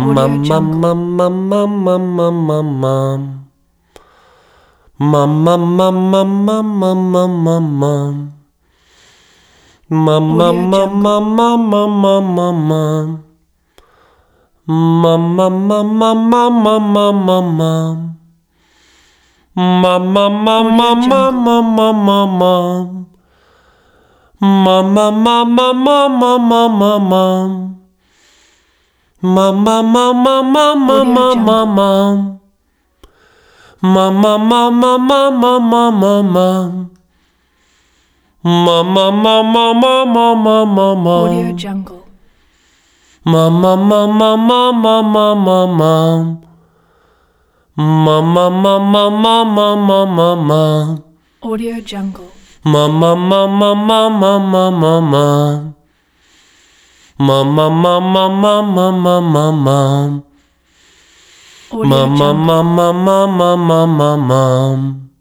Audio Mum mum Jungle. mum mum mum mum mum mum. Mum mum mum mum mum mum mum mum mum. Mum mum Audio mum Jungle. mum mum mum mum mum. Mum mum mum mum mum mum mum mum mum. Mum mum mum Audio mum mum Jungle. mum mum mum mum. Mum mum mum mum mum mum mum mum mum. Mum mum mum mum mum mum Audio mum mum Jungle. mum. Mum mum mum mum mum mum mum mum mum. Mum mum mum mum mum mum mum mum Audio mum. Jungle. Mum mum mum mum mum mum mum mum mum. Mum mum mum mum mum mum mum mum mum. Audio Jungle. Mum mum mum mum mum mum mum mum mum. Mum mum mum mum mum mum mum mum mum. Audio Mum mum Jungle. mum mum mum mum mum mum mum.